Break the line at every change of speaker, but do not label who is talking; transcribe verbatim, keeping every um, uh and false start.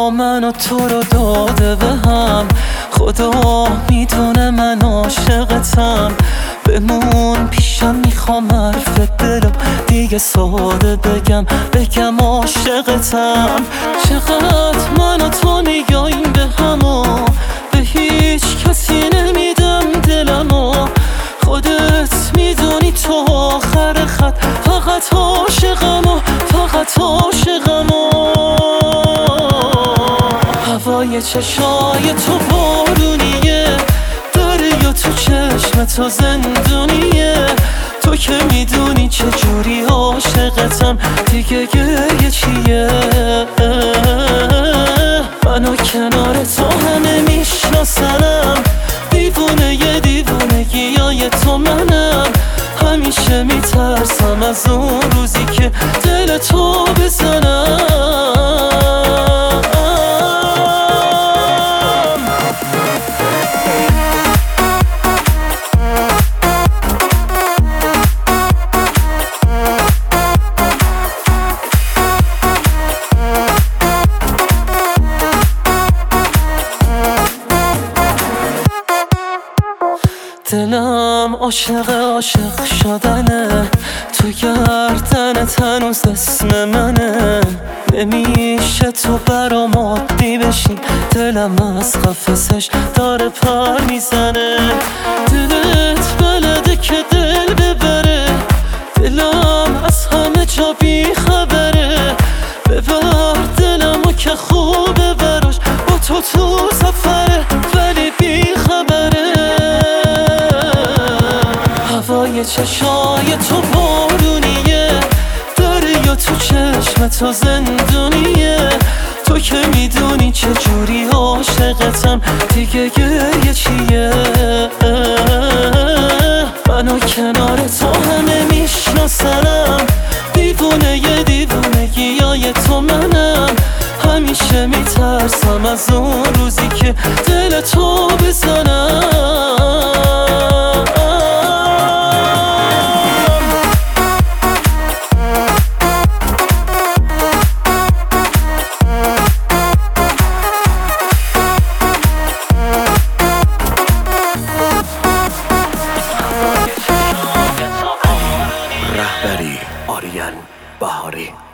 خدا منو تو رو داده به هم، خدا میدونه من عاشقتم. بمون پیشم، میخوام حرف دلو دیگه ساده بگم بگم عاشقتم. چقدر من و تو میگاییم به همو، به هیچ کسی نمیدم دلمو. خودت میدونی تو آخر خط، فقط عاشقمو، فقط عاشقمو. هوای چشای تو بارونیه، دریا تو چشم تو زندونیه. تو که میدونی چجوری عاشقتم، دیگه گریه چیه؟ منو کنار تو همه میشناسنم، دیوونه یه دیوونگیای تو منم. همیشه میترسم از اون روزی که دل تو بزنم. دلم عاشق عاشق شدنه، تو گردنت هنوز اسم منه. نمیشه تو برام عادی بشی، دلم از قفسش داره پر میزنه. دلت بلده که دل ببره، دلم از همه جا بی خبره. ببر دلمو که خوبه براش، با تو تو سفره ولی بی خبره. هوای چشای تو بارونیه، دریا تو چشم تو زندونیه. تو که میدونی چجوری عاشقتم، دیگه گریه چیه؟ منو کنار تو همه میشناسنم، دیوونه یه دیوونگیای تو منم. همیشه میترسم از اون روزی که دل تو بزنم.
رهبری آریان بهاری.